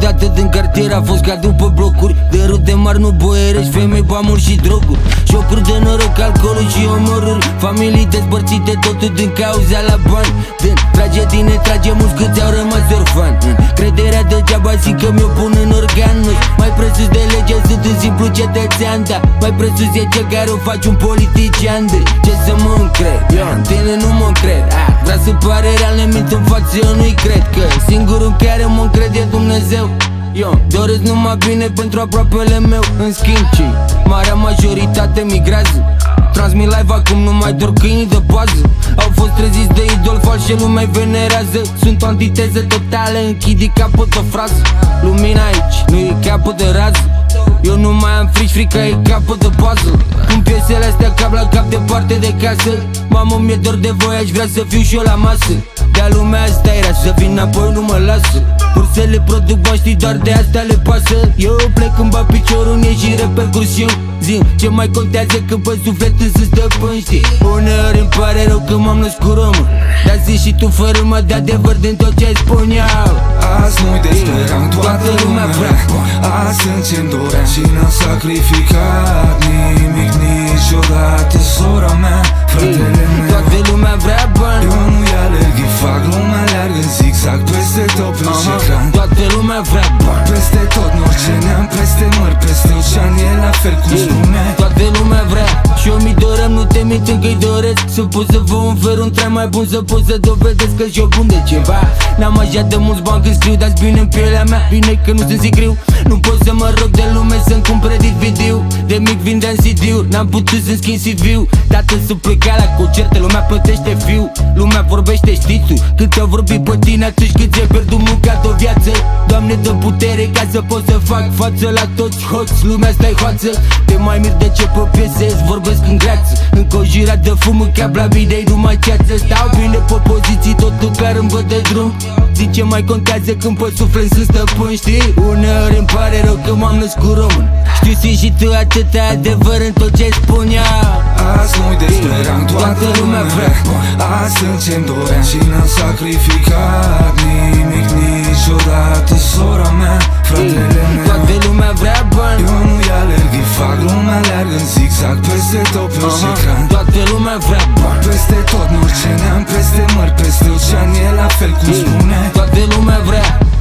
Niciodată din cartier a fost ca după blocuri de rude mari, nu boierești, femei, bamuri și droguri. Jocuri de noroc, alcoolul și omorâri, familii despărțite, totul din cauza la bani. Din tragedii ne trage mulți câți au rămas orfani. Crederea degeaba zic că mi-o pun în organ. Mai presus de lege sunt un simplu cetățean, da, mai presus e cel care o faci un politician. De ce să mă încred? Eu în tine nu mă încred. Vrea să pare real, ne mint în față, eu nu-i cred. Că singurul în care mă încred e Dumnezeu. Eu doresc numai bine pentru aproapele meu. În schimb, cei marea majoritate migrează. Transmit live acum, nu mai dor câinii de bază. Au fost treziți de idol falși și lumea-i venerează. Sunt o antiteză totală, închid capăt de frază. Lumina aici, nu e capăt de rază. Eu nu mai am frica e capăt de puzzle. Cum piesele astea cap la cap departe de casă. Mamă, mi-e dor de voi, aș vrea să fiu și eu la masă. De-a lumea asta era să vin înapoi, nu mă lasă. Vor să le produc bani, știi, doar de asta le pasă. Eu plec când bat piciorul în ei și repercursiuni. Zim, ce mai contează că pe suflet îți stăpân, știi? Uneori îmi pare rău că m-am născut român, dar zi și tu fără mă de adevăr din tot ce spun eu. Azi nu-i desperam, toată lumea vrea. Azi sunt ce-mi doream și n-am sacrificat nimic niciodată. Sora mea, fratele meu, toată lumea vrea bani. Eu nu-i alerghi, fac lumea leargă în zigzag peste tot pe ecran. Toată lumea vrea bani. Peste tot, în orice neam, peste mări, peste ocean, e la fel cum spune. Toată lumea vrea și eu mi dorăm, nu te mint încă-i doresc. Să pot să vă ofer un trai mai bun, să pot să dovedesc că și-o bun de ceva. N-am așa de mulți bani când scriu, dați bine în pielea mea. Bine că nu sunt sigriu, nu pot să mă rog de lume să-mi cumpere video. De mic vindeam CD-uri, n-am putut să-mi schimb CV-ul. Tată să pleca la concerte, lumea plătește fiu. Lumea vorbește, știi tu, cât te-au vorbit pe tine atunci când ți-ai pierdut munca de o viață. Doamne, dă putere ca să pot să fac față la toți hoți. Lumea stai hoață, te mai mir de ce pe piese îți vorbesc în greață. Încă o jirat de fum în cap la bidei, numai ceață. Stau bine pe poziții, totul clar îmi văd de drum. Zice mai contează când pe suflet sunt stăpân, știi? Uneori îmi pare rău că m-am născut român. Știu și tu atâta adevăr în tot ce spun eu. Azi nu-i desperam, toată lumea vrea. Azi sunt ce-mi doream și n-am sacrificat nimic niciodată. Sora mea, fratele meu, toată lumea vrea bani. Eu nu-i alerghi, fac lumea leargă în zigzag peste tot pe ecran. Toată lumea vrea bani. Peste tot, în orice neam, peste mări, peste ocean, e la fel cum spune. Toată lumea vrea